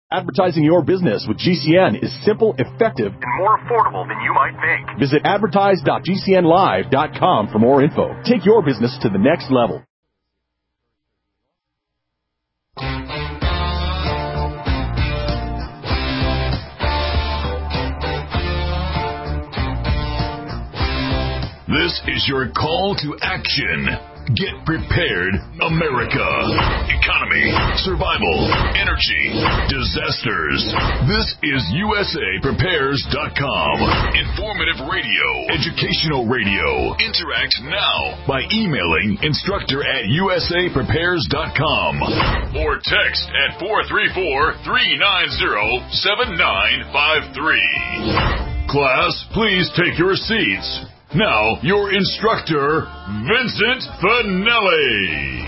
Advertising your business with GCN is simple, effective, and more affordable than you might think. Visit advertise.gcnlive.com for more info. Take your business to the next level. This is your call to action. Get prepared, America. Economy, survival, energy, disasters. This is USAPrepares.com. Informative radio, educational radio. Interact now by emailing instructor@USAPrepares.com or text at 434-390-7953. Class, please take your seats. Now, your instructor, Vincent Finelli.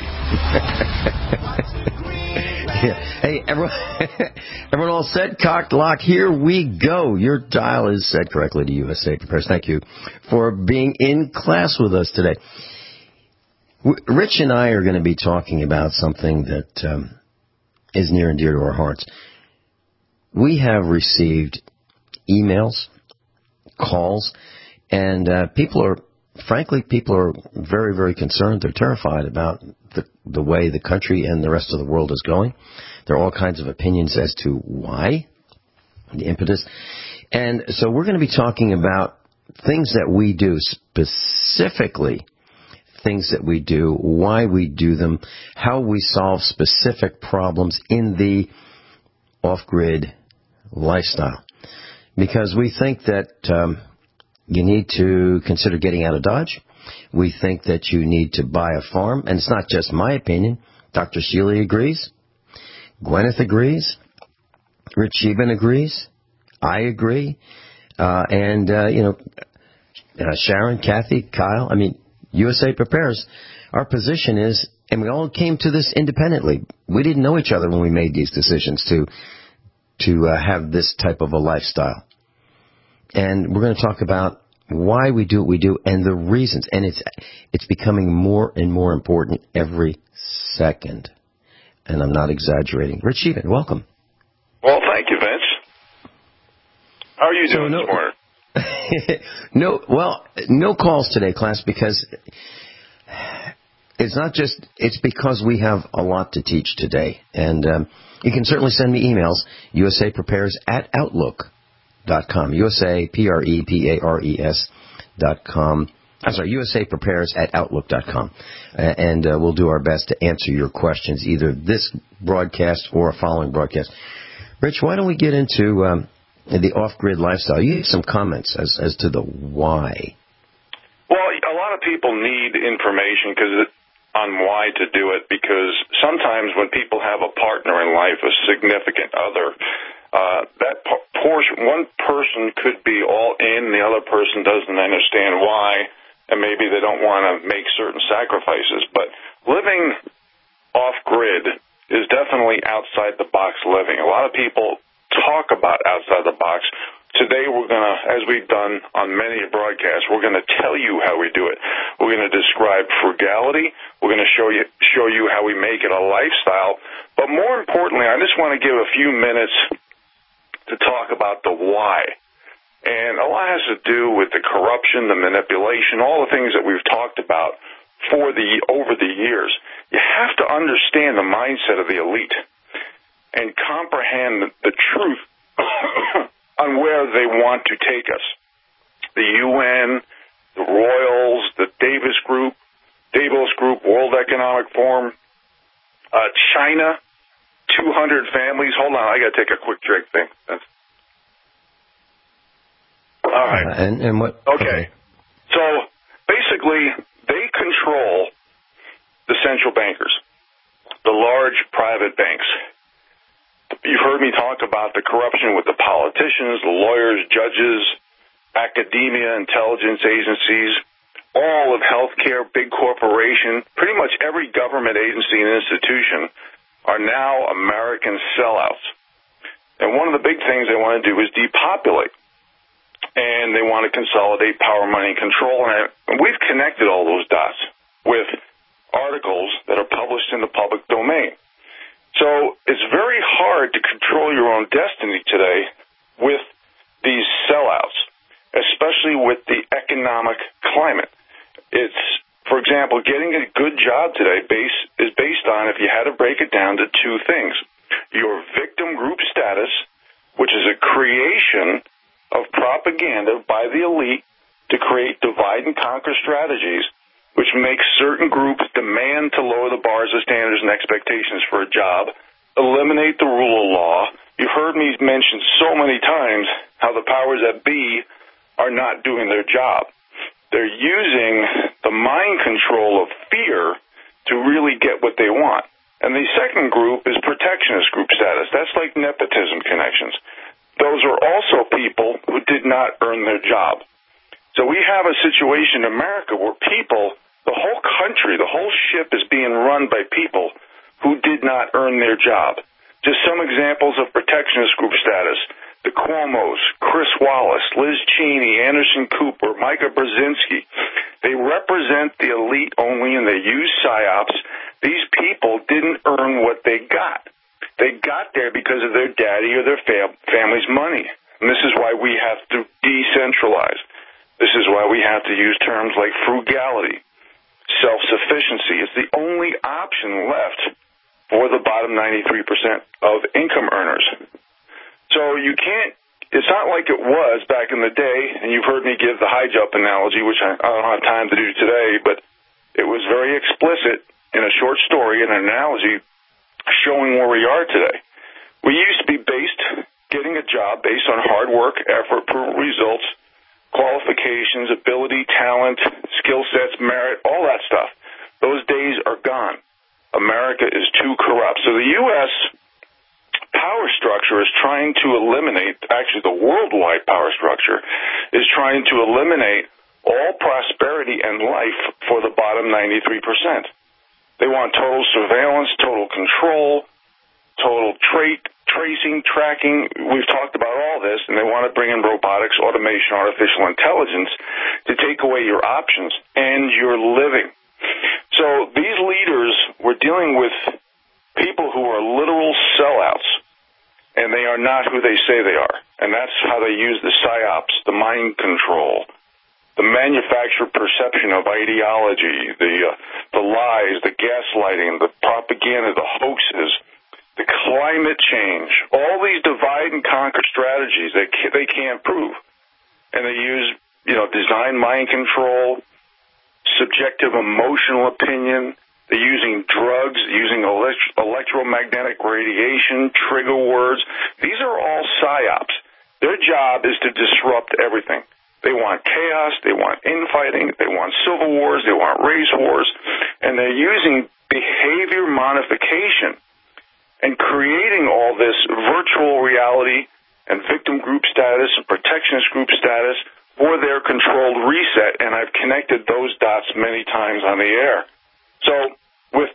Hey, everyone all set? Cocked, locked, here we go. Your dial is set correctly to USA Prepares. Thank you for being in class with us today. Rich and I are going to be talking about something that is near and dear to our hearts. We have received emails, calls, and people are very, very concerned. They're terrified about the way the country and the rest of the world is going. There are all kinds of opinions as to why, the impetus. And so we're going to be talking about things that we do, specifically things that we do, why we do them, how we solve specific problems in the off-grid lifestyle. Because we think that you need to consider getting out of Dodge. We think that you need to buy a farm. And it's not just my opinion. Dr. Sheely agrees. Gwyneth agrees. Rich Eben agrees. I agree. Sharon, Kathy, Kyle, USA Prepares. Our position is, and we all came to this independently. We didn't know each other when we made these decisions to have this type of a lifestyle. And we're going to talk about why we do what we do and the reasons. And it's becoming more and more important every second. And I'm not exaggerating. Rich Eben, welcome. Well, thank you, Vince. How are you doing this morning? No calls today, class, because it's because we have a lot to teach today. And you can certainly send me emails, USAPrepares@outlook.com. USAPrepares.com. I'm sorry, USAPrepares@outlook.com. And we'll do our best to answer your questions, either this broadcast or a following broadcast. Rich, why don't we get into the off-grid lifestyle? You have some comments as to the why. Well, a lot of people need information on why to do it, because sometimes when people have a partner in life, a significant other, that portion, one person could be all in, the other person doesn't understand why, and maybe they don't want to make certain sacrifices. But living off-grid is definitely outside-the-box living. A lot of people talk about outside the box. Today we're going to, as we've done on many broadcasts, we're going to tell you how we do it. We're going to describe frugality. We're going to show you how we make it a lifestyle. But more importantly, I just want to give a few minutes to talk about the why. And a lot has to do with the corruption, the manipulation, all the things that we've talked about over the years. You have to understand the mindset of the elite and comprehend the truth on where they want to take us. The UN, the Royals, the Davos Group, World Economic Forum, China, 200 families. Hold on, I got to take a quick drink thing. All right. And what? Okay. So basically, they control the central bankers, the large private banks. You've heard me talk about the corruption with the politicians, the lawyers, judges, academia, intelligence agencies, all of healthcare, big corporation, pretty much every government agency and institution are now American sellouts. And one of the big things they want to do is depopulate. And they want to consolidate power, money, and control. And we've connected all those dots with articles that are published in the public domain. So it's very hard to control your own destiny today with these sellouts, especially with the economic climate. It's, for example, getting a good job today is based on, if you had to break it down, to two things. Your victim group status, which is a creation of propaganda by the elite to create divide and conquer strategies, which makes certain groups demand to lower the bars of standards and expectations for a job, eliminate the rule of law. You've heard me mention so many times how the powers that be are not doing their job. They're using the mind control of fear to really get what they want. And the second group is protectionist group status. That's like nepotism connections. Those are also people who did not earn their job. So we have a situation in America where people, the whole country, the whole ship is being run by people who did not earn their job. Just some examples of protectionist group status. The Cuomos, Chris Wallace, Liz Cheney, Anderson Cooper, Micah Brzezinski. They represent the elite only, and they use psyops. These people didn't earn what they got. They got there because of their daddy or their family's money. And this is why we have to decentralize. This is why we have to use terms like frugality, self-sufficiency. It's the only option left for the bottom 93% of income earners. So you can't, it's not like it was back in the day, and you've heard me give the high jump analogy, which I don't have time to do today, but it was very explicit in a short story and an analogy showing where we are today. We used to be getting a job based on hard work, effort, proven results, qualifications, ability, talent, skill sets, merit, all that stuff. Those days are gone. America is too corrupt. So the U.S. power structure is trying to eliminate, actually the worldwide power structure is trying to eliminate all prosperity and life for the bottom 93%. They want total surveillance, total control, total tracing, tracking. We've talked about all this, and they want to bring in robotics, automation, artificial intelligence to take away your options and your living. So these leaders, we're dealing with people who are literal sellouts, and they are not who they say they are. And that's how they use the psyops, the mind control, the manufactured perception of ideology, the lies, the gaslighting, the propaganda, the hoaxes, the climate change, all these divide and conquer strategies that they can't prove. And they use, design mind control, subjective emotional opinion. They're using drugs, using electromagnetic radiation, trigger words. These are all psyops. Their job is to disrupt everything. They want chaos, they want infighting, they want civil wars, they want race wars, and they're using behavior modification and creating all this virtual reality and victim group status and protectionist group status for their controlled reset, and I've connected those dots many times on the air. So with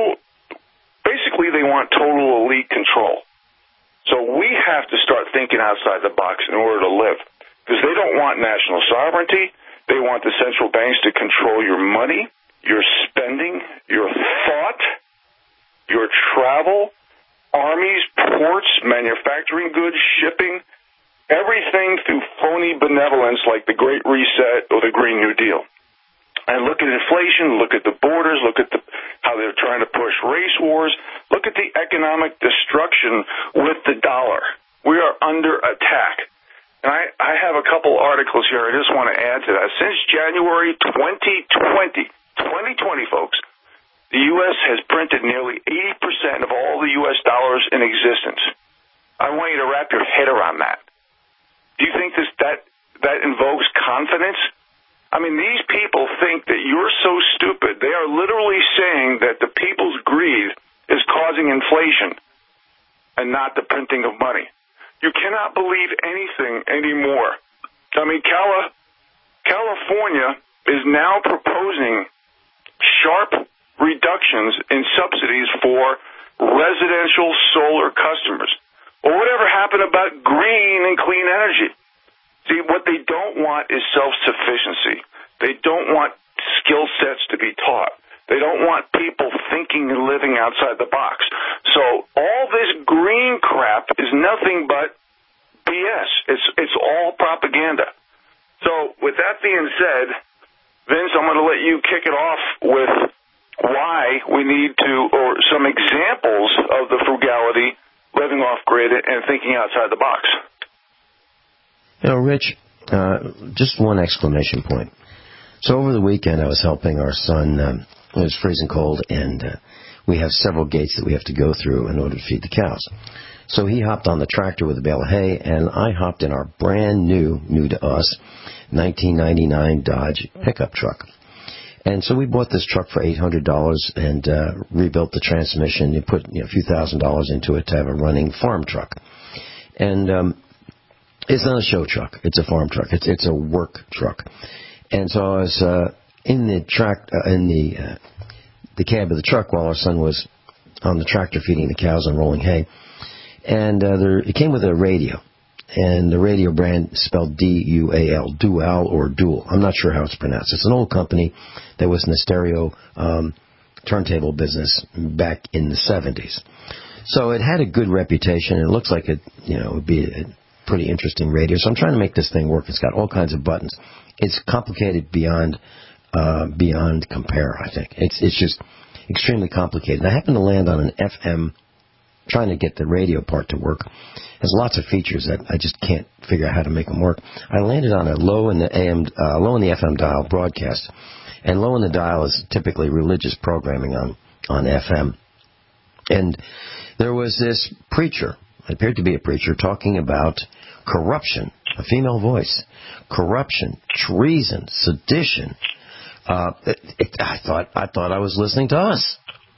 basically they want total elite control. So we have to start thinking outside the box in order to live, because they don't want national sovereignty. They want the central banks to control your money, your spending, your thought, your travel, armies, ports, manufacturing goods, shipping, everything through phony benevolence like the Great Reset or the Green New Deal. And look at inflation, look at the borders, look at how they're trying to push race wars. Look at the economic destruction with the dollar. We are under attack. And I have a couple articles here I just want to add to that. Since January 2020, folks, the U.S. has printed nearly 80% of all the U.S. dollars in existence. I want you to wrap your head around that. Do you think that invokes confidence? I mean, these people think that you're so stupid. They are literally saying that the people's greed is causing inflation and not the printing of money. You cannot believe anything anymore. I mean, California is now proposing sharp reductions in subsidies for residential solar customers. Well, whatever happened about green and clean energy? See, what they don't want is self-sufficiency. They don't want skill sets to be taught. They don't want people thinking and living outside the box. So all this green crap is nothing but BS. It's all propaganda. So with that being said, Vince, I'm going to let you kick it off with why we need to, or some examples of the frugality, living off grid, and thinking outside the box. You know, Rich, just one exclamation point. So over the weekend, I was helping our son. It was freezing cold, and we have several gates that we have to go through in order to feed the cows. So he hopped on the tractor with a bale of hay, and I hopped in our brand new to us, 1999 Dodge pickup truck. And so we bought this truck for $800 and rebuilt the transmission. You put a few $1,000s into it to have a running farm truck. And it's not a show truck. It's a farm truck. It's a work truck. And so I was in the cab of the truck while our son was on the tractor feeding the cows and rolling hay. And it came with a radio. And the radio brand spelled D-U-A-L, Dual or Dual. I'm not sure how it's pronounced. It's an old company that was in the stereo turntable business back in the 70s. So it had a good reputation. It looks like it would be a pretty interesting radio. So I'm trying to make this thing work. It's got all kinds of buttons. It's complicated beyond compare, I think. It's just extremely complicated. And I happened to land on an FM, trying to get the radio part to work. Has lots of features that I just can't figure out how to make them work. I landed on a low in the FM dial broadcast, and low in the dial is typically religious programming on FM. And there was this preacher, it appeared to be a preacher, talking about corruption, a female voice, corruption, treason, sedition. I thought I was listening to us.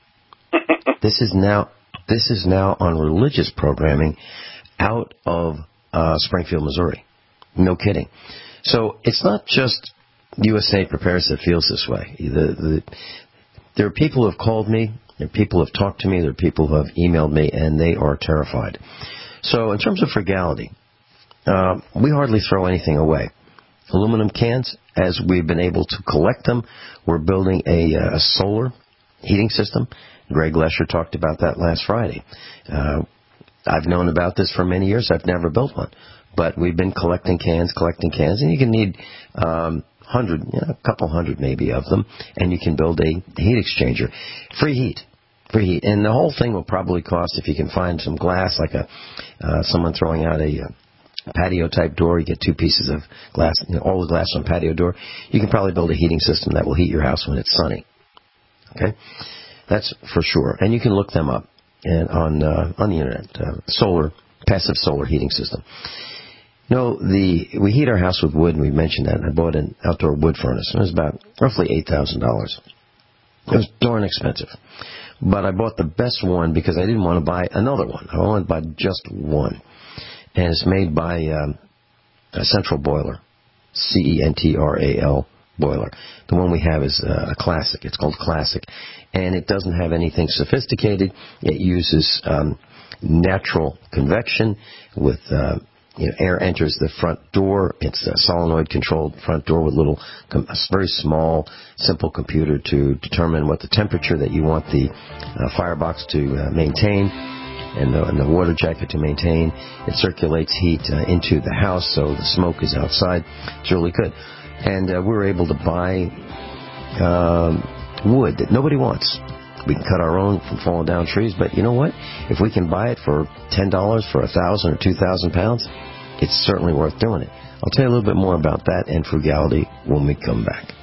This is now on religious programming out of Springfield, Missouri. No kidding. So it's not just USA Prepares that feels this way. There are people who have called me, there are people who have talked to me, there are people who have emailed me, and they are terrified. So in terms of frugality, we hardly throw anything away. Aluminum cans, as we've been able to collect them, we're building a solar heating system. Greg Lesher talked about that last Friday. I've known about this for many years. I've never built one. But we've been collecting cans, and you can need a couple hundred maybe of them, and you can build a heat exchanger. Free heat. And the whole thing will probably cost, if you can find some glass, like someone throwing out a patio-type door, you get two pieces of glass, all the glass on patio door, you can probably build a heating system that will heat your house when it's sunny. Okay? That's for sure. And you can look them up and on the internet, passive solar heating system. We heat our house with wood, and we mentioned that. And I bought an outdoor wood furnace. It was about roughly $8,000. It was darn expensive. But I bought the best one because I didn't want to buy another one. I wanted to buy just one. And it's made by a Central Boiler, CENTRAL boiler. The one we have is a Classic. It's called Classic. And it doesn't have anything sophisticated. It uses natural convection with air enters the front door. It's a solenoid-controlled front door with a very small, simple computer to determine what the temperature that you want the firebox to maintain and the water jacket to maintain. It circulates heat into the house, so the smoke is outside. It's really good. And we were able to buy wood that nobody wants. We can cut our own from falling down trees, but you know what? If we can buy it for $10 for 1,000 or 2,000 pounds, it's certainly worth doing it. I'll tell you a little bit more about that and frugality when we come back.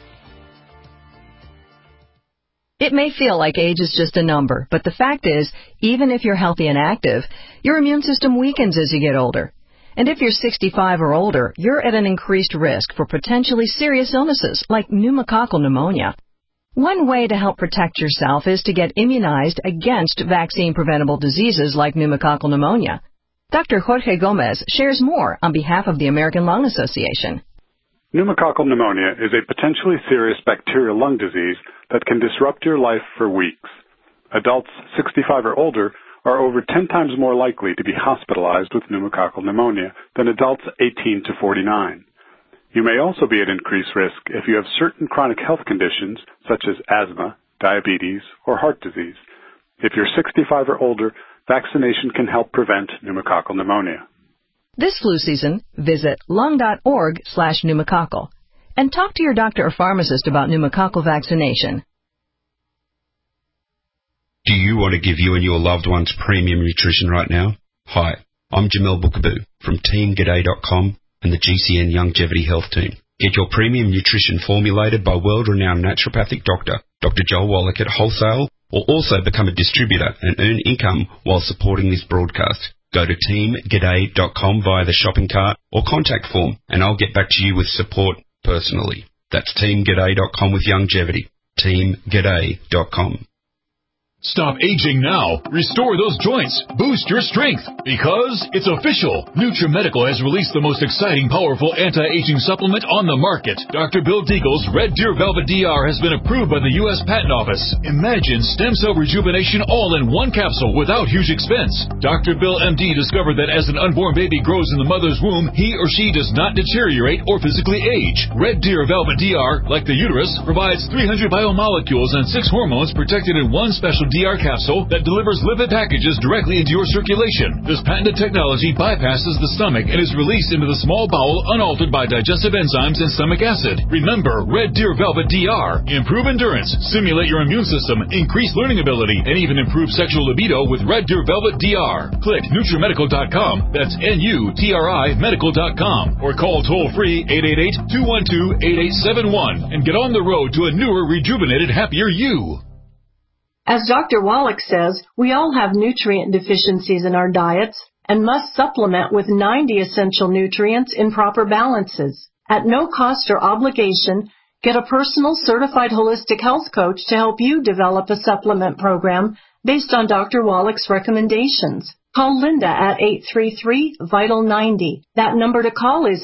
It may feel like age is just a number, but the fact is, even if you're healthy and active, your immune system weakens as you get older. And if you're 65 or older, you're at an increased risk for potentially serious illnesses like pneumococcal pneumonia. One way to help protect yourself is to get immunized against vaccine-preventable diseases like pneumococcal pneumonia. Dr. Jorge Gomez shares more on behalf of the American Lung Association. Pneumococcal pneumonia is a potentially serious bacterial lung disease that can disrupt your life for weeks. Adults 65 or older are over 10 times more likely to be hospitalized with pneumococcal pneumonia than adults 18 to 49. You may also be at increased risk if you have certain chronic health conditions such as asthma, diabetes, or heart disease. If you're 65 or older, vaccination can help prevent pneumococcal pneumonia. This flu season, visit lung.org/pneumococcal and talk to your doctor or pharmacist about pneumococcal vaccination. Do you want to give you and your loved ones premium nutrition right now? Hi, I'm Jamel Bookaboo from TeamGaday.com and the GCN Longevity Health Team. Get your premium nutrition formulated by world-renowned naturopathic doctor, Dr. Joel Wallach at wholesale, or also become a distributor and earn income while supporting this broadcast. Go to TeamGaday.com via the shopping cart or contact form, and I'll get back to you with support personally. That's TeamGaday.com with longevity. TeamGaday.com. Stop aging now. Restore those joints. Boost your strength. Because it's official. NutriMedical has released the most exciting, powerful anti-aging supplement on the market. Dr. Bill Deagle's Red Deer Velvet DR has been approved by the U.S. Patent Office. Imagine stem cell rejuvenation all in one capsule without huge expense. Dr. Bill MD discovered that as an unborn baby grows in the mother's womb, he or she does not deteriorate or physically age. Red Deer Velvet DR, like the uterus, provides 300 biomolecules and 6 hormones protected in one special DR capsule that delivers lipid packages directly into your circulation. This patented technology bypasses the stomach and is released into the small bowel unaltered by digestive enzymes and stomach acid. Remember, Red Deer Velvet DR. Improve endurance, stimulate your immune system, increase learning ability, and even improve sexual libido with Red Deer Velvet DR. Click NutriMedical.com, that's NUTRI Medical.com, or call toll-free 888-212-8871 and get on the road to a newer, rejuvenated, happier you. As Dr. Wallach says, we all have nutrient deficiencies in our diets and must supplement with 90 essential nutrients in proper balances. At no cost or obligation, get a personal certified holistic health coach to help you develop a supplement program based on Dr. Wallach's recommendations. Call Linda at 833-VITAL-90. That number to call is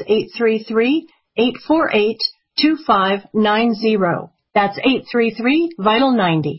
833-848-2590. That's 833-VITAL-90.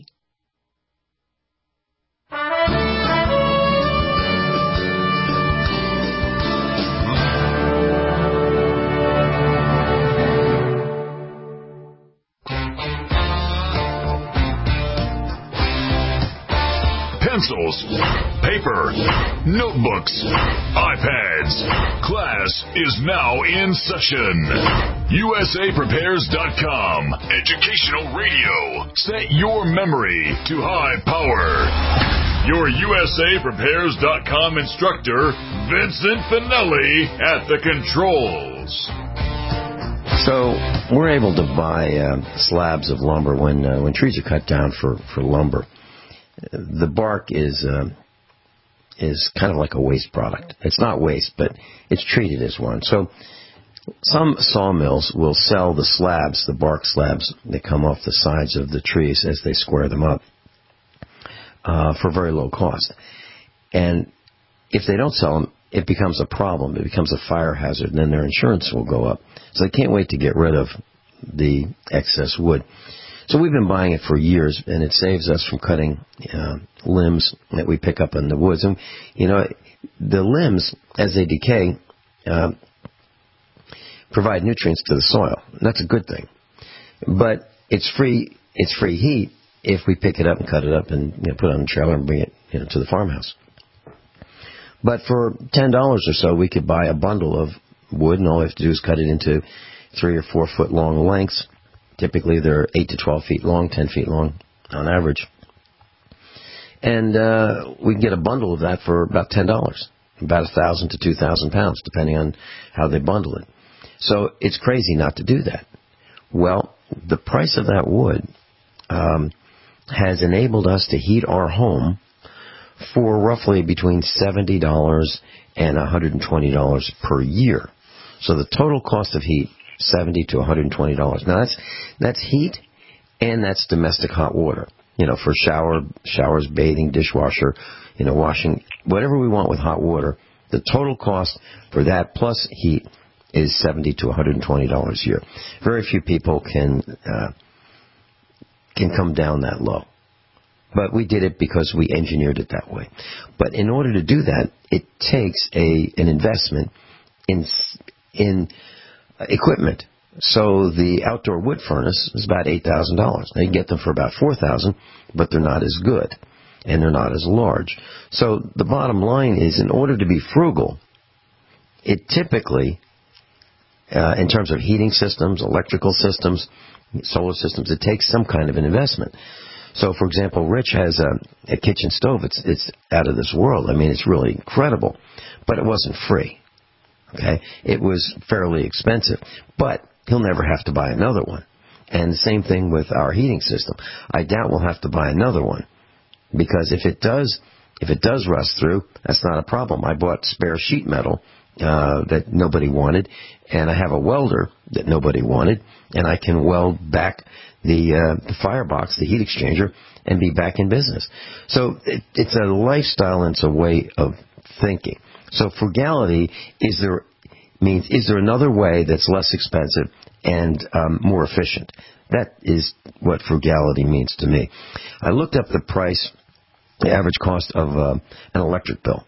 Pencils, paper, notebooks, iPads. Class is now in session. USAPrepares.com. Educational radio. Set your memory to high power. Your USAPrepares.com instructor, Vincent Finelli, at the controls. So we're able to buy slabs of lumber when trees are cut down for lumber. The bark is kind of like a waste product. It's not waste, but it's treated as one. So some sawmills will sell the slabs, the bark slabs that come off the sides of the trees as they square them up for very low cost. And if they don't sell them, it becomes a problem. It becomes a fire hazard, and then their insurance will go up. So they can't wait to get rid of the excess wood. So we've been buying it for years, and it saves us from cutting limbs that we pick up in the woods. And, you know, the limbs, as they decay, provide nutrients to the soil. That's a good thing. But it's free heat if we pick it up and cut it up and put it on a trailer and bring it to the farmhouse. But for $10 or so, we could buy a bundle of wood, and all we have to do is cut it into 3 or 4 foot long lengths. Typically, they're 8 to 12 feet long, 10 feet long on average. And we can get a bundle of that for about $10, about 1,000 to 2,000 pounds, depending on how they bundle it. So it's crazy not to do that. Well, the price of that wood has enabled us to heat our home for roughly between $70 and $120 per year. So the total cost of heat, $70 to $120. Now that's heat, and that's domestic hot water. For showers, bathing, dishwasher, washing, whatever we want with hot water. The total cost for that plus heat is $70 to $120 a year. Very few people can come down that low. But we did it because we engineered it that way. But in order to do that, it takes an investment in equipment. So the outdoor wood furnace is about $8,000. They get them for about $4,000, but they're not as good, and they're not as large. So the bottom line is, in order to be frugal, it typically, in terms of heating systems, electrical systems, solar systems, it takes some kind of an investment. So, for example, Rich has a kitchen stove. It's out of this world. I mean, it's really incredible. But it wasn't free. Okay? It was fairly expensive. But he'll never have to buy another one. And the same thing with our heating system. I doubt we'll have to buy another one. Because if it does rust through, that's not a problem. I bought spare sheet metal that nobody wanted, and I have a welder that nobody wanted, and I can weld back the firebox, the heat exchanger, and be back in business. So it's a lifestyle and it's a way of thinking. So frugality is there another way that's less expensive and more efficient? That is what frugality means to me. I looked up the average cost of an electric bill.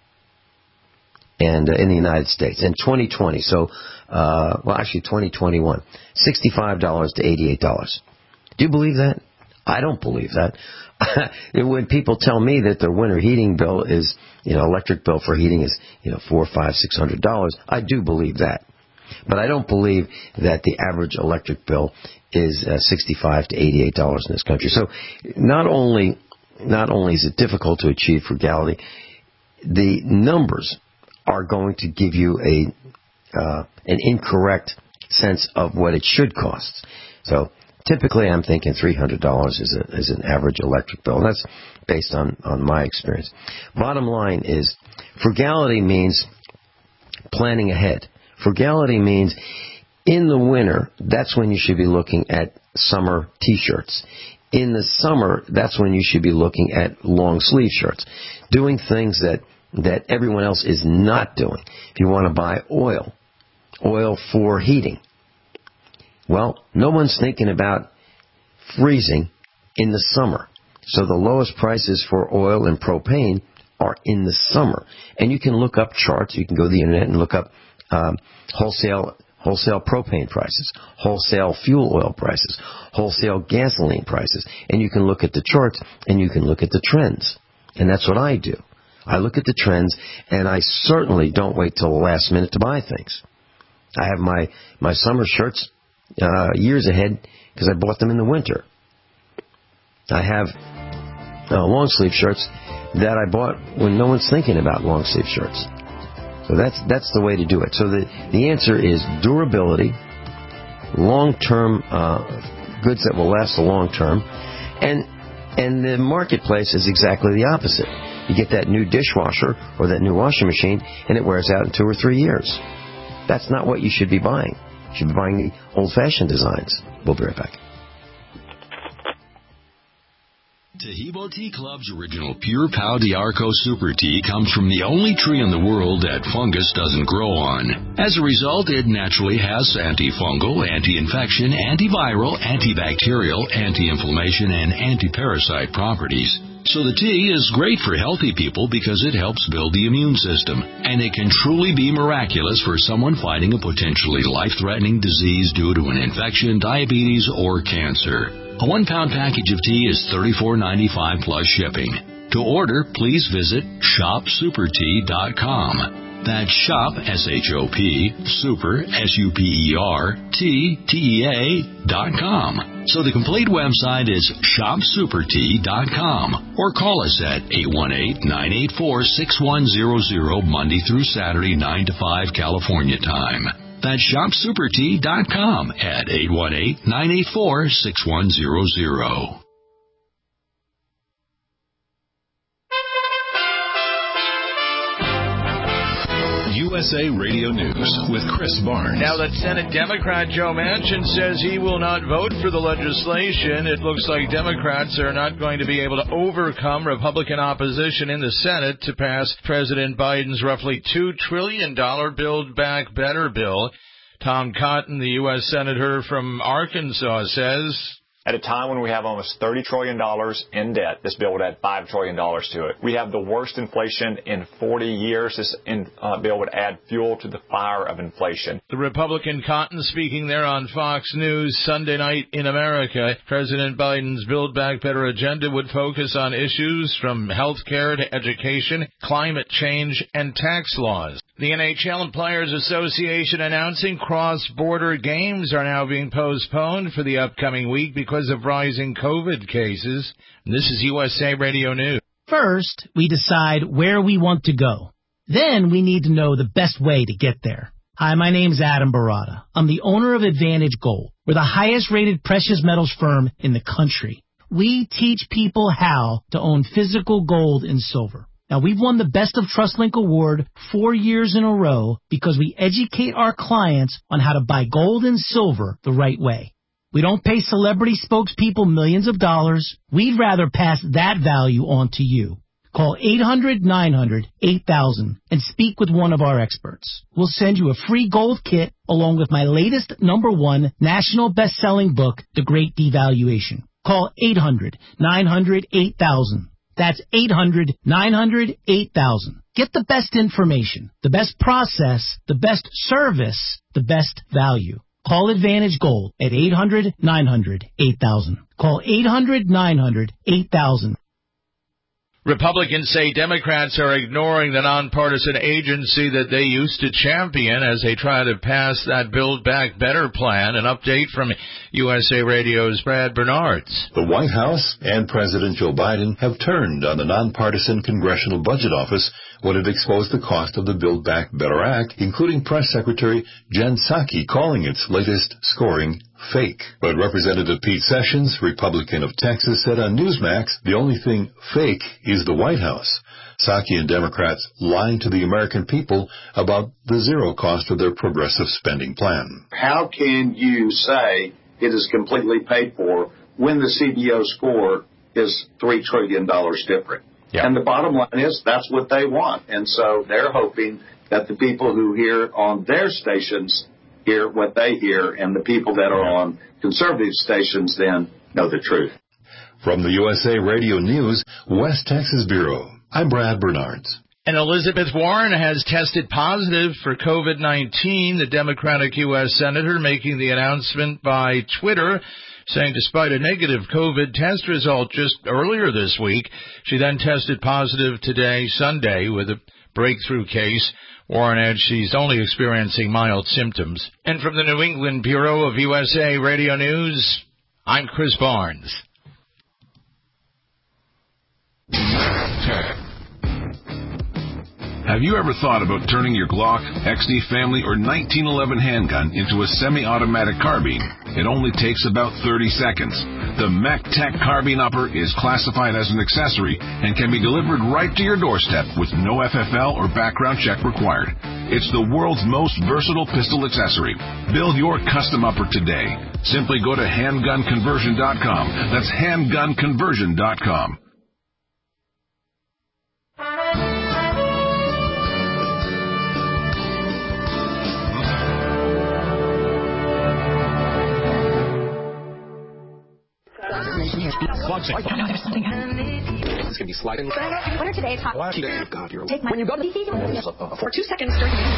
And in the United States, in 2020, actually 2021, $65 to $88. Do you believe that? I don't believe that. When people tell me that their winter heating bill is, electric bill for heating is, $400, $500, $600, I do believe that. But I don't believe that the average electric bill is $65 to $88 in this country. So not only is it difficult to achieve frugality, the numbers are going to give you an incorrect sense of what it should cost. So typically I'm thinking $300 is an average electric bill. And that's based on my experience. Bottom line is, frugality means planning ahead. Frugality means in the winter, that's when you should be looking at summer T-shirts. In the summer, that's when you should be looking at long sleeve shirts. Doing things that everyone else is not doing. If you want to buy oil for heating, well, no one's thinking about freezing in the summer. So the lowest prices for oil and propane are in the summer. And you can look up charts. You can go to the internet and look up wholesale propane prices, wholesale fuel oil prices, wholesale gasoline prices. And you can look at the charts and you can look at the trends. And that's what I do. I look at the trends, and I certainly don't wait till the last minute to buy things. I have my summer shirts years ahead because I bought them in the winter. I have long sleeve shirts that I bought when no one's thinking about long sleeve shirts. So that's the way to do it. So the answer is durability, long-term goods that will last a long term, and the marketplace is exactly the opposite. You get that new dishwasher or that new washing machine, and it wears out in 2 or 3 years. That's not what you should be buying. You should be buying the old-fashioned designs. We'll be right back. Taheebo Tea Club's original Pure Pau d'Arco Super Tea comes from the only tree in the world that fungus doesn't grow on. As a result, it naturally has antifungal, anti-infection, antiviral, antibacterial, anti-inflammation, and anti-parasite properties. So the tea is great for healthy people because it helps build the immune system, and it can truly be miraculous for someone fighting a potentially life-threatening disease due to an infection, diabetes, or cancer. A 1-pound package of tea is $34.95 plus shipping. To order, please visit shopsupertea.com. That's shop, S-H-O-P, super, S-U-P-E-R, T-T-E-A.com. So the complete website is shopsupertea.com, or call us at 818-984-6100 Monday through Saturday, 9 to 5 California time. That's shopsupertea.com at 818-984-6100. USA Radio News with Chris Barnes. Now that Senate Democrat Joe Manchin says he will not vote for the legislation, it looks like Democrats are not going to be able to overcome Republican opposition in the Senate to pass President Biden's roughly $2 trillion Build Back Better bill. Tom Cotton, the U.S. Senator from Arkansas, says At a time when we have almost $30 trillion in debt, this bill would add $5 trillion to it. We have the worst inflation in 40 years. This bill would add fuel to the fire of inflation. The Republican Cotton speaking there on Fox News Sunday night in America. President Biden's Build Back Better agenda would focus on issues from health care to education, climate change, and tax laws. The NHL and Players Association announcing cross-border games are now being postponed for the upcoming week because of rising COVID cases. This is USA Radio News. First, we decide where we want to go. Then we need to know the best way to get there. Hi, my name's Adam Barada. I'm the owner of Advantage Gold. We're the highest-rated precious metals firm in the country. We teach people how to own physical gold and silver. Now, we've won the Best of TrustLink Award 4 years in a row because we educate our clients on how to buy gold and silver the right way. We don't pay celebrity spokespeople millions of dollars. We'd rather pass that value on to you. Call 800-900-8000 and speak with one of our experts. We'll send you a free gold kit along with my latest #1 national best-selling book, The Great Devaluation. Call 800-900-8000. That's 800-900-8000. Get the best information, the best process, the best service, the best value. Call Advantage Gold at 800-900-8000. Call 800-900-8000. Republicans say Democrats are ignoring the nonpartisan agency that they used to champion as they try to pass that Build Back Better plan. An update from USA Radio's Brad Bernards. The White House and President Joe Biden have turned on the nonpartisan Congressional Budget Office when it exposed the cost of the Build Back Better Act, including Press Secretary Jen Psaki calling its latest scoring fake. But Representative Pete Sessions, Republican of Texas, said on Newsmax the only thing fake is the White House. Psaki and Democrats lying to the American people about the zero cost of their progressive spending plan. How can you say it is completely paid for when the CBO score is $3 trillion different? Yeah. And the bottom line is that's what they want. And so they're hoping that the people who hear on their stations hear what they hear, and the people that are on conservative stations then know the truth. From the USA Radio News, West Texas Bureau, I'm Brad Bernards. And Elizabeth Warren has tested positive for COVID-19, the Democratic U.S. Senator making the announcement by Twitter, saying despite a negative COVID test result just earlier this week, she then tested positive today, Sunday, with a breakthrough case. Warren adds she's only experiencing mild symptoms. And from the New England Bureau of USA Radio News, I'm Chris Barnes. Have you ever thought about turning your Glock, XD Family, or 1911 handgun into a semi-automatic carbine? It only takes about 30 seconds. The MacTac Carbine Upper is classified as an accessory and can be delivered right to your doorstep with no FFL or background check required. It's the world's most versatile pistol accessory. Build your custom upper today. Simply go to handgunconversion.com. That's handgunconversion.com. This is going to be sliding. What are today's hot? God, you're take my when you go to the for 2 seconds during the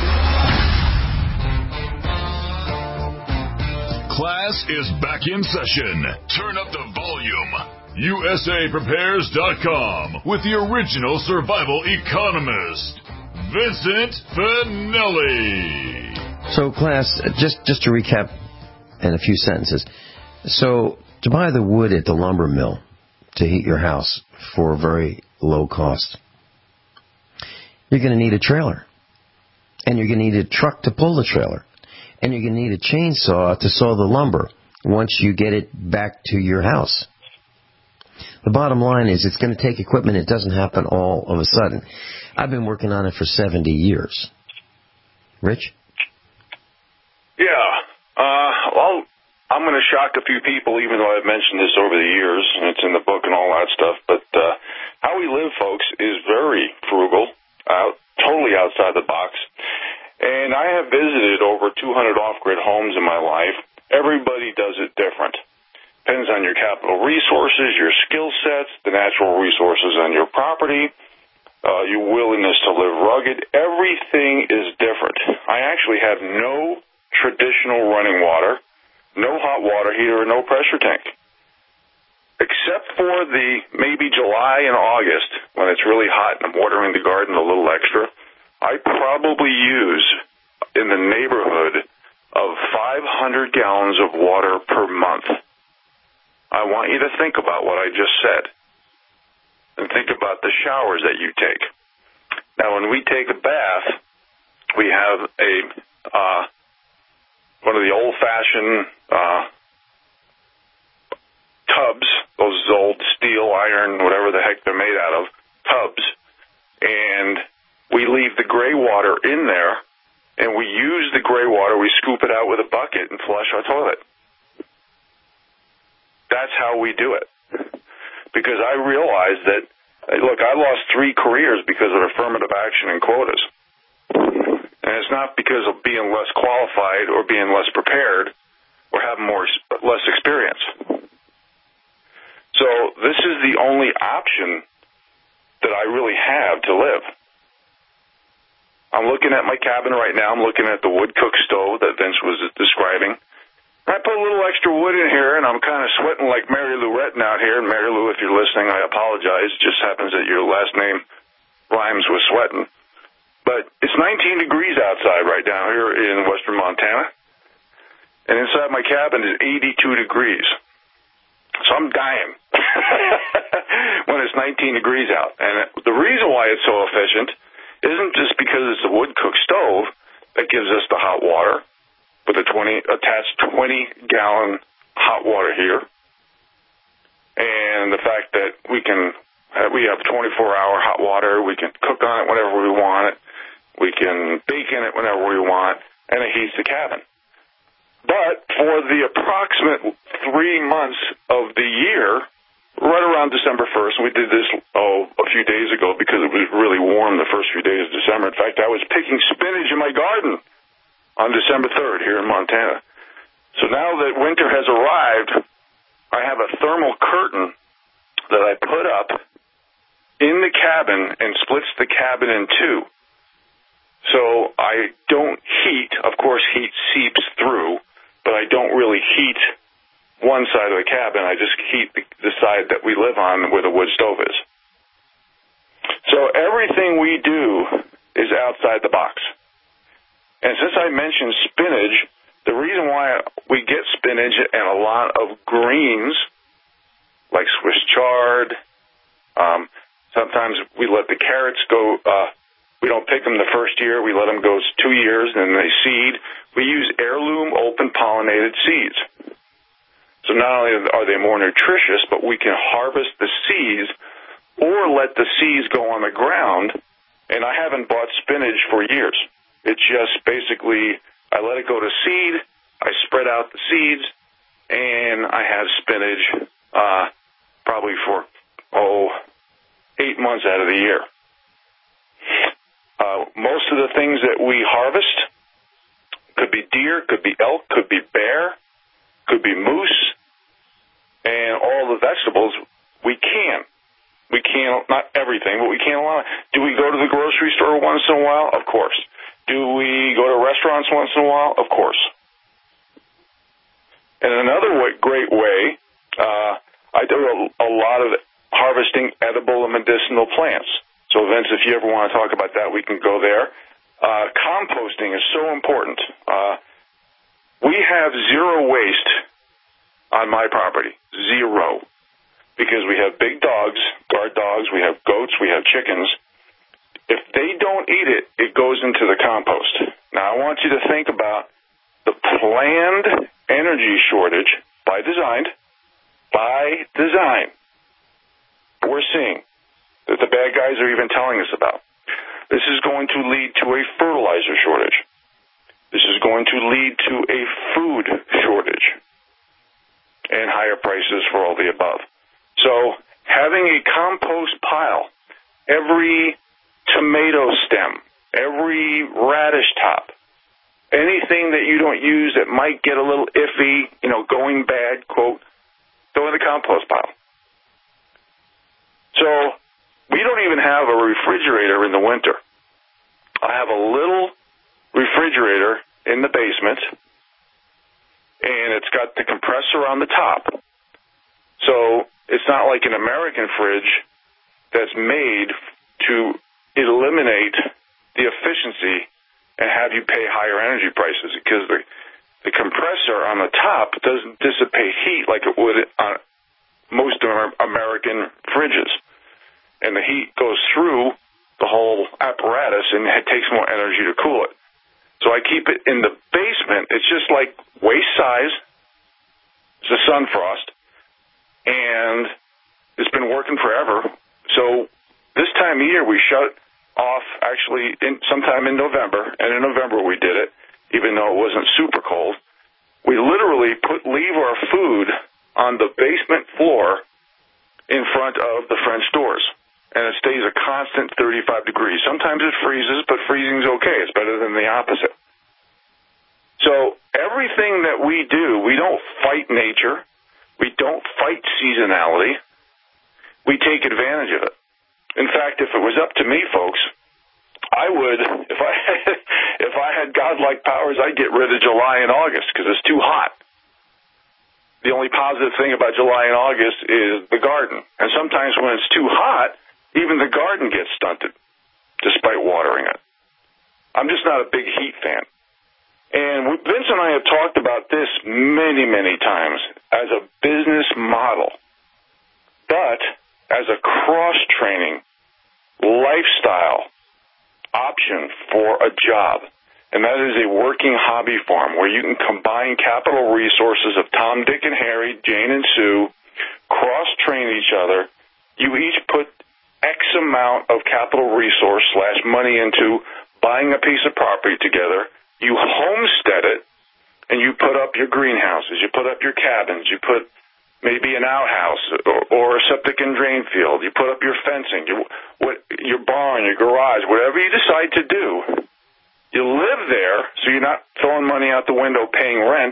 Class is back in session. Turn up the volume. USAPrepares.com with the original survival economist, Vincent Finelli. So, class, just to recap in a few sentences. So, to buy the wood at the lumber mill to heat your house for a very low cost, you're going to need a trailer. And you're going to need a truck to pull the trailer. And you're going to need a chainsaw to saw the lumber once you get it back to your house. The bottom line is it's going to take equipment. It doesn't happen all of a sudden. I've been working on it for 70 years. Rich? Yeah. Well, I'm going to shock a few people, even though I've mentioned this over the years, and it's in the book and all that stuff. But how we live, folks, is very frugal, totally outside the box. And I have visited over 200 off-grid homes in my life. Everybody does it different. Depends on your capital resources, your skill sets, the natural resources on your property, your willingness to live rugged. Everything is different. I actually have no traditional running water, no hot water heater, no pressure tank. Except for the maybe July and August, when it's really hot and I'm watering the garden a little extra, I probably use in the neighborhood of 500 gallons of water per month. I want you to think about what I just said and think about the showers that you take. Now, when we take a bath, we have one of the old-fashioned tubs, those old steel, iron, whatever the heck they're made out of, tubs, and we leave the gray water in there, and we use the gray water, we scoop it out with a bucket and flush our toilet. That's how we do it. Because I realized that, look, I lost 3 careers because of affirmative action and quotas. And it's not because of being less qualified or being less prepared or having less experience. So this is the only option that I really have to live. I'm looking at my cabin right now. I'm looking at the wood cook stove that Vince was describing. I put a little extra wood in here, and I'm kind of sweating like Mary Lou Retton out here. And Mary Lou, if you're listening, I apologize. It just happens that your last name rhymes with sweating. But it's 19 degrees outside right now here in western Montana. And inside my cabin is 82 degrees. So I'm dying when it's 19 degrees out. And the reason why it's so efficient isn't just because it's a wood cook stove that gives us the hot water with a attached 20-gallon hot water heater, and the fact that we have 24-hour hot water, we can cook on it whenever we want it, we can bake in it whenever we want, and it heats the cabin. But for the approximate 3 months of the year, right around December 1st, and we did this a few days ago because it was really warm the first few days of December. In fact, I was picking spinach in my garden on December 3rd here in Montana. So now that winter has arrived, I have a thermal curtain that I put up in the cabin and splits the cabin in two. So I don't heat. Of course, heat seeps through, but I don't really heat one side of the cabin. I just heat the side that we live on where the wood stove is. So everything we do is outside the box. And since I mentioned spinach, the reason why we get spinach and a lot of greens, like Swiss chard, sometimes we let the carrots go, we don't pick them the first year, we let them go 2 years, and they seed. We use heirloom open-pollinated seeds. So not only are they more nutritious, but we can harvest the seeds or let the seeds go on the ground, and I haven't bought spinach for years. It's just basically I let it go to seed, I spread out the seeds, and I have spinach probably for, 8 months out of the year. Most of the things that we harvest could be deer, could be elk, could be bear, could be moose, and all the vegetables we can. We can't, not everything, but we can't allow it. Do we go to the grocery store once in a while? Of course. Do we go to restaurants once in a while? Of course. And another great way, I do a lot of harvesting edible and medicinal plants. So, Vince, if you ever want to talk about that, we can go there. Composting is so important. We have zero waste on my property. Zero. Because we have big dogs, guard dogs, we have goats, we have chickens. If they don't eat it, it goes into the compost. Now, I want you to think about the planned energy shortage by design. We're seeing that the bad guys are even telling us about. This is going to lead to a fertilizer shortage. This is going to lead to a food shortage and higher prices for all the above. So having a compost pile, every tomato stem, every radish top, anything that you don't use that might get a little iffy, going bad, quote, go in the compost pile. So we don't even have a refrigerator in the winter. I have a little refrigerator in the basement, and it's got the compressor on the top. So it's not like an American fridge that's made to eliminate the efficiency and have you pay higher energy prices, because the compressor on the top doesn't dissipate heat like it would on most American fridges. And the heat goes through the whole apparatus, and it takes more energy to cool it. So I keep it in the basement. It's just like waist size. It's a Sunfrost. And it's been working forever. So this time of year, we shut off actually sometime in November. And in November we did it, even though it wasn't super cold. We literally leave our food on the basement floor in front of the French doors. And it stays a constant 35 degrees. Sometimes it freezes, but freezing's okay. It's better than the opposite. So everything that we do, we don't fight nature. We don't fight seasonality. We take advantage of it. In fact, if it was up to me, folks, I would, if I had godlike powers, I'd get rid of July and August because it's too hot. The only positive thing about July and August is the garden. And sometimes when it's too hot, even the garden gets stunted, despite watering it. I'm just not a big heat fan. And Vince and I have talked about this many, many times as a business model, but as a cross-training lifestyle option for a job. And that is a working hobby farm where you can combine capital resources of Tom, Dick, and Harry, Jane, and Sue, cross-train each other. You each put X amount of capital resource / money into buying a piece of property together. You homestead it, and you put up your greenhouses, you put up your cabins, you put maybe an outhouse or a septic and drain field. You put up your fencing, your barn, your garage, whatever you decide to do. You live there, so you're not throwing money out the window paying rent.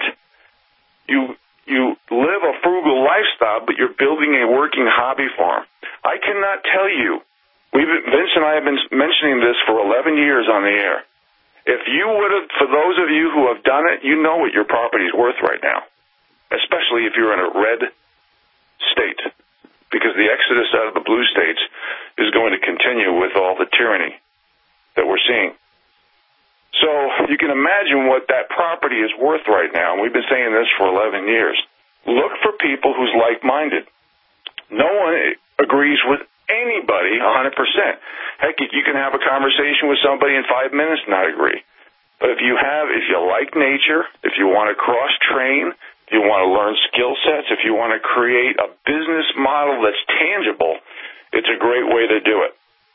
You live a frugal lifestyle, but you're building a working hobby farm. I cannot tell you. Vince and I have been mentioning this for 11 years on the air. If you would have, for those of you who have done it, you know what your property is worth right now, especially if you're in a red state, because the exodus out of the blue states is going to continue with all the tyranny that we're seeing. So you can imagine what that property is worth right now, and we've been saying this for 11 years. Look for people who's like-minded. No one agrees with anybody 100%. Heck, you can have a conversation with somebody in 5 minutes and not agree. But if you like nature, if you want to cross-train, if you want to learn skill sets, if you want to create a business model that's tangible, it's a great way to do it.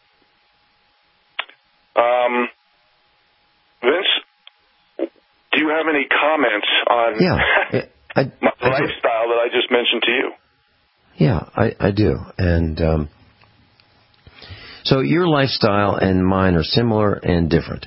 Vince, do you have any comments on my lifestyle that I just mentioned to you? Yeah, I do. And so your lifestyle and mine are similar and different.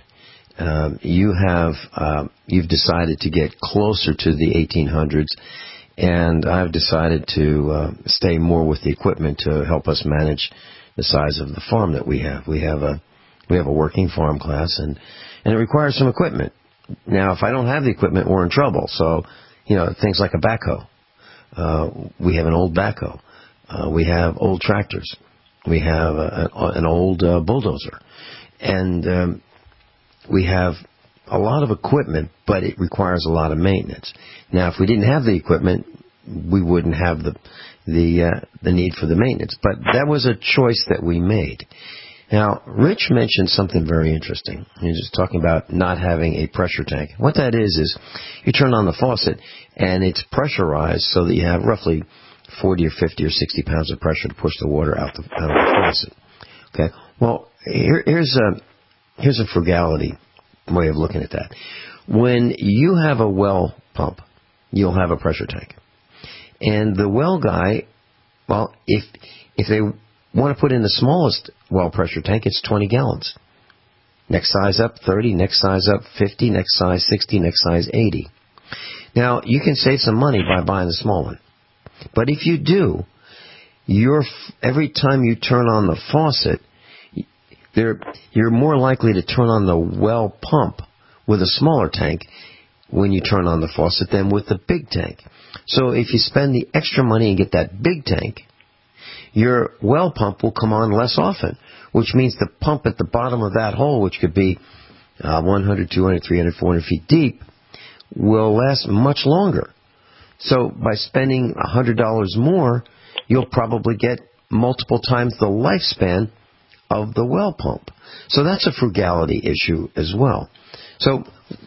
You've decided to get closer to the 1800s, and I've decided to stay more with the equipment to help us manage the size of the farm that we have. We have a working farm class, and it requires some equipment. Now, if I don't have the equipment, we're in trouble. So, things like a backhoe. We have an old backhoe. We have old tractors. We have an old bulldozer. And we have a lot of equipment, but it requires a lot of maintenance. Now, if we didn't have the equipment, we wouldn't have the need for the maintenance. But that was a choice that we made. Now, Rich mentioned something very interesting. He was talking about not having a pressure tank. What that is you turn on the faucet, and it's pressurized so that you have roughly 40 or 50 or 60 pounds of pressure to push the water out of the faucet. Okay. Well, here's a frugality way of looking at that. When you have a well pump, you'll have a pressure tank. And the well guy, well, if they want to put in the smallest well pressure tank, it's 20 gallons. Next size up, 30. Next size up, 50. Next size, 60. Next size, 80. Now, you can save some money by buying the small one. But if you do, every time you turn on the faucet, you're more likely to turn on the well pump with a smaller tank when you turn on the faucet than with the big tank. So if you spend the extra money and get that big tank, your well pump will come on less often, which means the pump at the bottom of that hole, which could be 100, 200, 300, 400 feet deep, will last much longer. So by spending $100 more, you'll probably get multiple times the lifespan of the well pump. So that's a frugality issue as well. So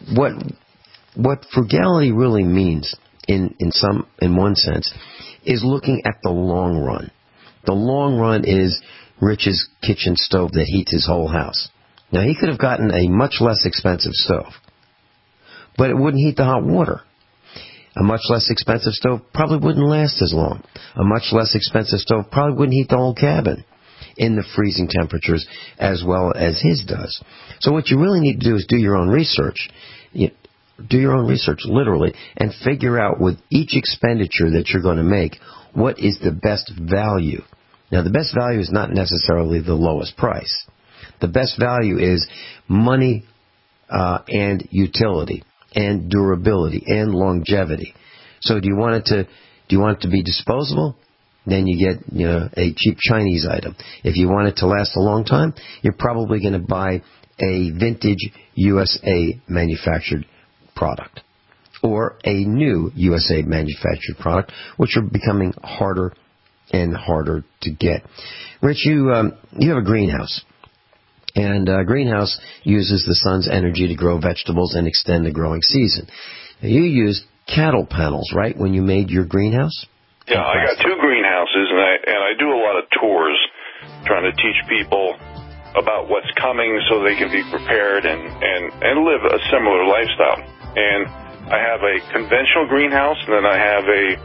what frugality really means in one sense is looking at the long run. The long run is Rich's kitchen stove that heats his whole house. Now, he could have gotten a much less expensive stove, but it wouldn't heat the hot water. A much less expensive stove probably wouldn't last as long. A much less expensive stove probably wouldn't heat the whole cabin in the freezing temperatures as well as his does. So what you really need to do is do your own research. Do your own research, literally, and figure out with each expenditure that you're going to make, what is the best value. Now, the best value is not necessarily the lowest price. The best value is money and utility and durability and longevity. So do you want it to be disposable? Then you get a cheap Chinese item. If you want it to last a long time, you're probably going to buy a vintage USA manufactured product or a new USA manufactured product, which are becoming harder and harder to get. Rich, you have a greenhouse. And a greenhouse uses the sun's energy to grow vegetables and extend the growing season. Now, you used cattle panels, right, when you made your greenhouse? Yeah, I got two greenhouses, and I do a lot of tours trying to teach people about what's coming so they can be prepared and live a similar lifestyle. And I have a conventional greenhouse, and then I have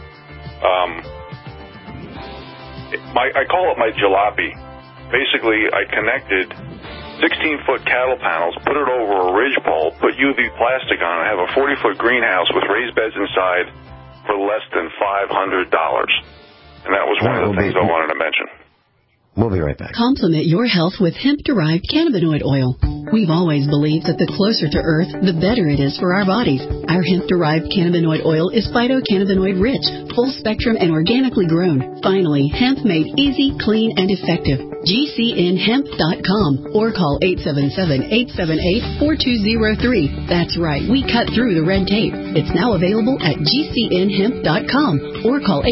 I call it my jalopy. Basically, I connected 16-foot cattle panels, put it over a ridge pole, put UV plastic on it. I have a 40-foot greenhouse with raised beds inside for less than $500. And that was one of the things I wanted to mention. We'll be right back. Complement your health with hemp-derived cannabinoid oil. We've always believed that the closer to Earth, the better it is for our bodies. Our hemp-derived cannabinoid oil is phytocannabinoid-rich, full-spectrum, and organically grown. Finally, hemp made easy, clean, and effective. GCNhemp.com or call 877-878-4203. That's right, we cut through the red tape. It's now available at GCNhemp.com or call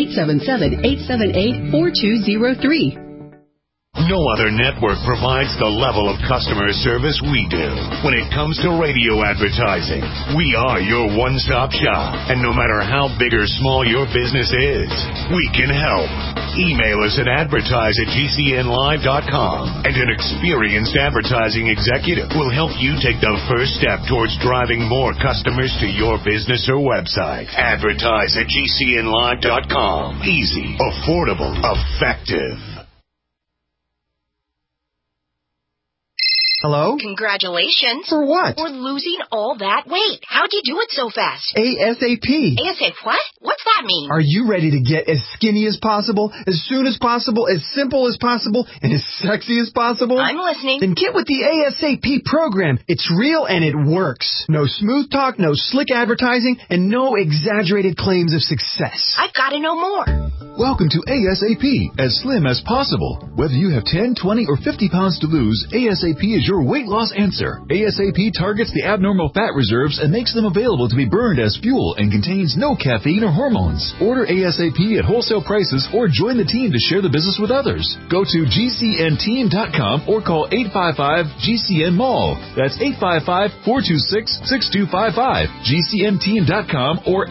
877-878-4203. No other network provides the level of customer service we do. When it comes to radio advertising, we are your one-stop shop. And no matter how big or small your business is, we can help. Email us at advertise@gcnlive.com, and an experienced advertising executive will help you take the first step towards driving more customers to your business or website. Advertise@gcnlive.com. Easy, affordable, effective. Hello? Congratulations. For what? For losing all that weight. How'd you do it so fast? ASAP. ASAP what? What's that mean? Are you ready to get as skinny as possible, as soon as possible, as simple as possible, and as sexy as possible? I'm listening. Then get with the ASAP program. It's real and it works. No smooth talk, no slick advertising, and no exaggerated claims of success. I've got to know more. Welcome to ASAP, as slim as possible. Whether you have 10, 20, or 50 pounds to lose, ASAP is your weight loss answer. ASAP targets the abnormal fat reserves and makes them available to be burned as fuel and contains no caffeine or hormones. Order ASAP at wholesale prices or join the team to share the business with others. Go to GCNteam.com or call 855-GCN-MALL. That's 855-426-6255. GCNteam.com or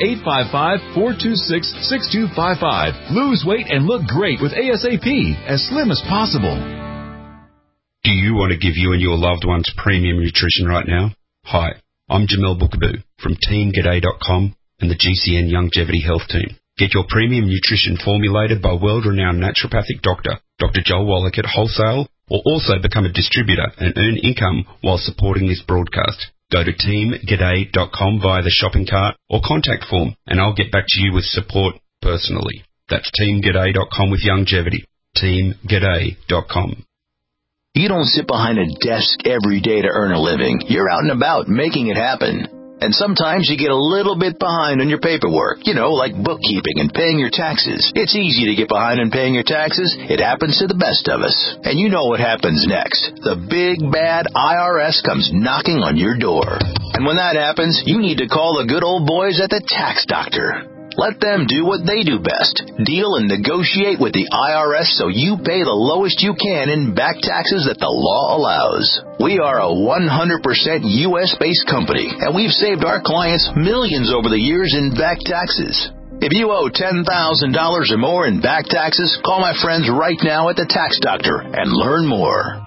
855-426-6255. Lose weight and look great with ASAP, as slim as possible. Do you want to give you and your loved ones premium nutrition right now? Hi, I'm Jamel Bookaboo from TeamG'day.com and the GCN Longevity Health Team. Get your premium nutrition formulated by world-renowned naturopathic doctor, Dr. Joel Wallach at wholesale, or also become a distributor and earn income while supporting this broadcast. Go to TeamG'day.com via the shopping cart or contact form, and I'll get back to you with support personally. That's teamg'day.com with Youngevity. teamg'day.com. You don't sit behind a desk every day to earn a living. You're out and about making it happen. And sometimes you get a little bit behind on your paperwork, like bookkeeping and paying your taxes. It's easy to get behind on paying your taxes. It happens to the best of us. And you know what happens next. The big, bad IRS comes knocking on your door. And when that happens, you need to call the good old boys at the Tax Doctor. Let them do what they do best. Deal and negotiate with the IRS so you pay the lowest you can in back taxes that the law allows. We are a 100% U.S.-based company, and we've saved our clients millions over the years in back taxes. If you owe $10,000 or more in back taxes, call my friends right now at the Tax Doctor and learn more.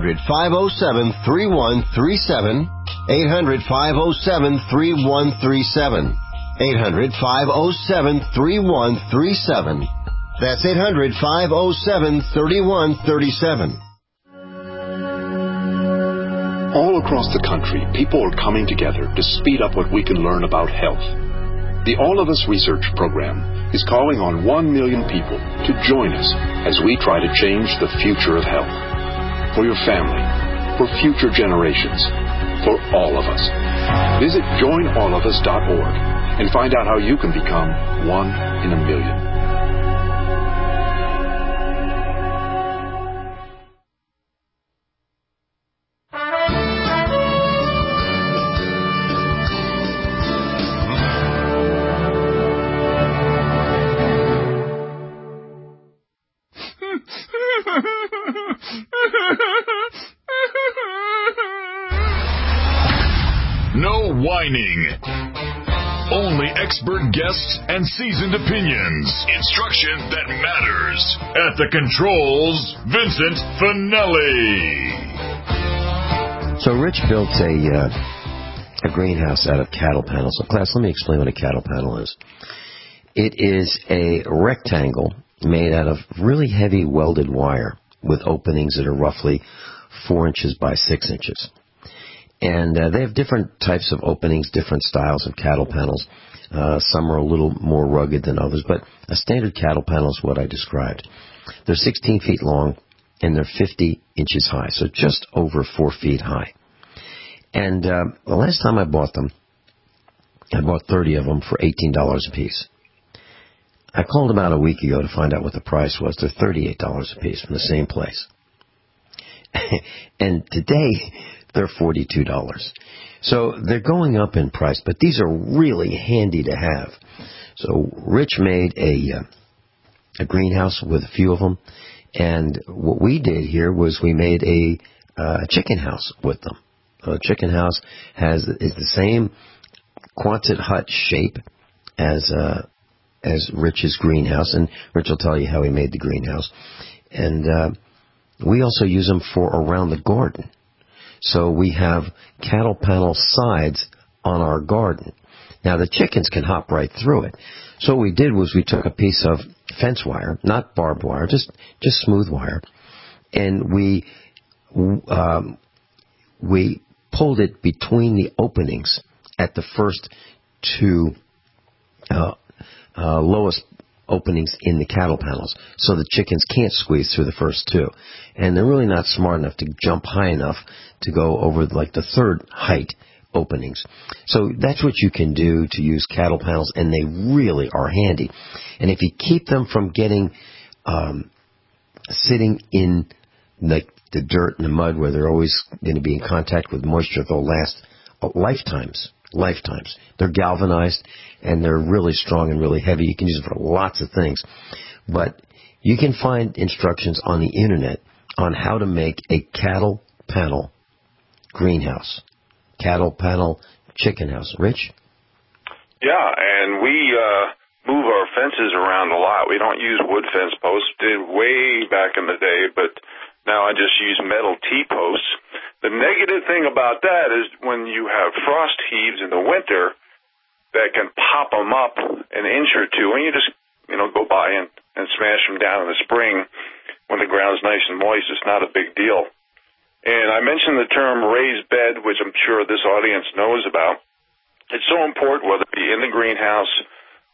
800-507-3137. 800-507-3137. 800-507-3137. That's 800-507-3137. All across the country, people are coming together to speed up what we can learn about health. The All of Us Research Program is calling on 1 million people to join us as we try to change the future of health. For your family, for future generations, for all of us. Visit joinallofus.org. and find out how you can become 1 in a million. No whining. Only expert guests and seasoned opinions. Instruction that matters. At the controls, Vincent Finelli. So Rich built a greenhouse out of cattle panels. So class, let me explain what a cattle panel is. It is a rectangle made out of really heavy welded wire with openings that are roughly 4 inches by 6 inches. And they have different types of openings, different styles of cattle panels. Some are a little more rugged than others, but a standard cattle panel is what I described. They're 16 feet long, and they're 50 inches high, so just over 4 feet high. And the last time I bought them, I bought 30 of them for $18 a piece. I called about a week ago to find out what the price was. They're $38 a piece from the same place. And today, they're $42. So they're going up in price, but these are really handy to have. So Rich made a greenhouse with a few of them, and what we did here was we made a chicken house with them. A chicken house is the same Quonset hut shape as Rich's greenhouse, and Rich will tell you how he made the greenhouse. And we also use them for around the garden. So we have cattle panel sides on our garden. Now the chickens can hop right through it. So what we did was we took a piece of fence wire, not barbed wire, just smooth wire, and we pulled it between the openings at the first two lowest openings in the cattle panels, so the chickens can't squeeze through the first two. And they're really not smart enough to jump high enough to go over like the third height openings. So that's what you can do to use cattle panels, and they really are handy. And if you keep them from getting sitting in the dirt and the mud where they're always going to be in contact with moisture, they'll last lifetimes. They're galvanized, and they're really strong and really heavy. You can use them for lots of things. But you can find instructions on the Internet on how to make a cattle panel greenhouse, cattle panel chicken house. Rich? Yeah, and we move our fences around a lot. We don't use wood fence posts. Did way back in the day, but now I just use metal T-posts. The negative thing about that is when you have frost heaves in the winter, that can pop them up an inch or two, and you just go by and smash them down in the spring when the ground's nice and moist. It's not a big deal. And I mentioned the term raised bed, which I'm sure this audience knows about. It's so important, whether it be in the greenhouse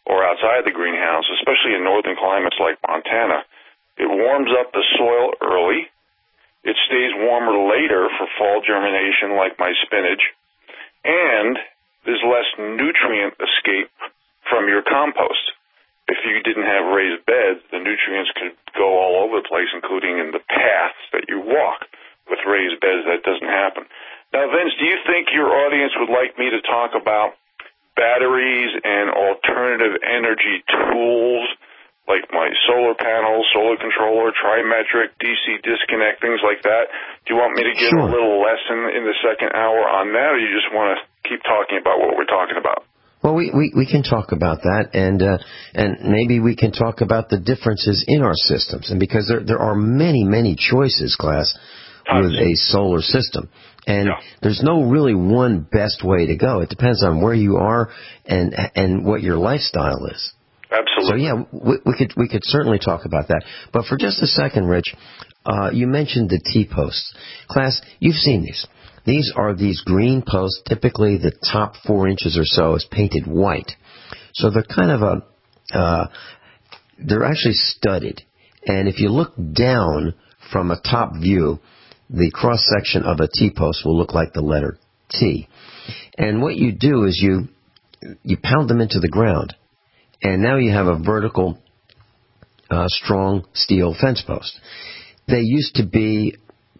or outside the greenhouse, especially in northern climates like Montana. It warms up the soil early. It stays warmer later for fall germination like my spinach. And there's less nutrient escape from your compost. If you didn't have raised beds, the nutrients could go all over the place, including in the paths that you walk. With raised beds, that doesn't happen. Now, Vince, do you think your audience would like me to talk about batteries and alternative energy tools like my solar panels, solar controller, trimetric, DC disconnect, things like that? Do you want me to give a little lesson in the second hour on that, or you just want to keep talking about what we're talking about? Well, we can talk about that, and maybe we can talk about the differences in our systems, and because there are many choices, class, with a solar system. And there's no really one best way to go. It depends on where you are and what your lifestyle is. Absolutely. So yeah, we could certainly talk about that. But for just a second, Rich, you mentioned the T-posts. Class, you've seen these. These are these green posts. Typically, the top 4 inches or so is painted white. So they're kind of they're actually studded. And if you look down from a top view, the cross-section of a T-post will look like the letter T. And what you do is you pound them into the ground. And now you have a vertical, strong steel fence post. They used to be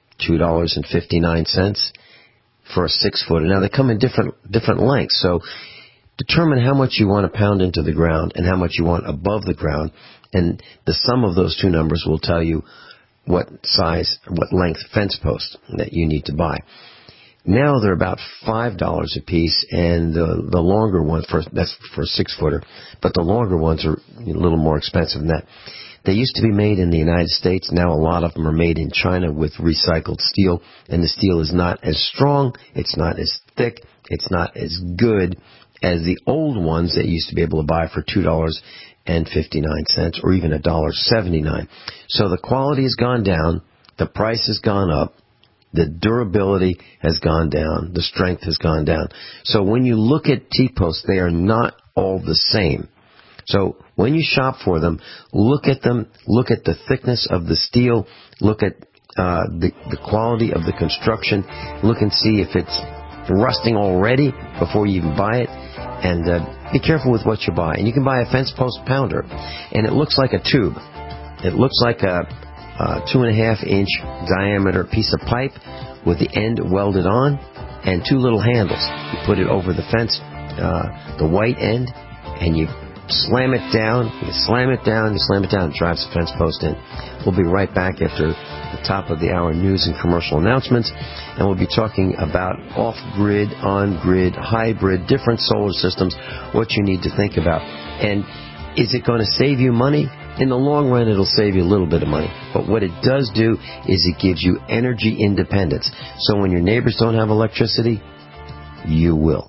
$2.59 for a 6-footer. Now, they come in different lengths. So determine how much you want to pound into the ground and how much you want above the ground. And the sum of those two numbers will tell you what size, what length fence post that you need to buy. Now they're about $5 a piece, and the longer one, that's for a 6-footer, but the longer ones are a little more expensive than that. They used to be made in the United States. Now a lot of them are made in China with recycled steel, and the steel is not as strong, it's not as thick, it's not as good as the old ones that you used to be able to buy for $2.59 or even $1.79. So the quality has gone down, the price has gone up, the durability has gone down, the strength has gone down. So when you look at T-posts, they are not all the same. So when you shop for them, look at the thickness of the steel, look at the quality of the construction, look and see if it's rusting already before you even buy it, and be careful with what you buy. And you can buy a fence post pounder, and it looks like a tube. It looks like a 2.5-inch diameter piece of pipe with the end welded on and 2 little handles. You put it over the fence, the white end, and you slam it down, you slam it down, it drives the fence post in. We'll be right back after the top of the hour news and commercial announcements, and we'll be talking about off-grid, on-grid, hybrid, different solar systems, what you need to think about. And is it going to save you money? In the long run, it'll save you a little bit of money. But what it does do is it gives you energy independence. So when your neighbors don't have electricity, you will.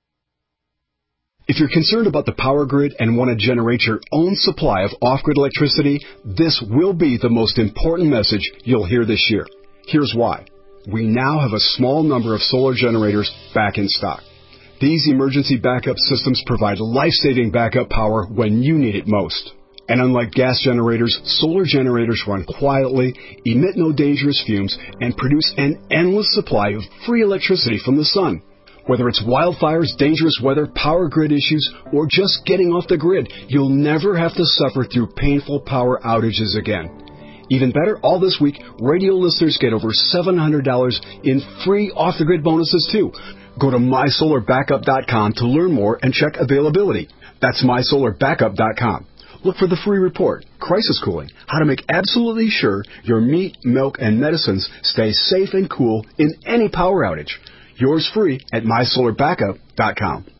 If you're concerned about the power grid and want to generate your own supply of off-grid electricity, this will be the most important message you'll hear this year. Here's why. We now have a small number of solar generators back in stock. These emergency backup systems provide life-saving backup power when you need it most. And unlike gas generators, solar generators run quietly, emit no dangerous fumes, and produce an endless supply of free electricity from the sun. Whether it's wildfires, dangerous weather, power grid issues, or just getting off the grid, you'll never have to suffer through painful power outages again. Even better, all this week, radio listeners get over $700 in free off-the-grid bonuses too. Go to mysolarbackup.com to learn more and check availability. That's mysolarbackup.com. Look for the free report, Crisis Cooling, how to make absolutely sure your meat, milk, and medicines stay safe and cool in any power outage. Yours free at mysolarbackup.com.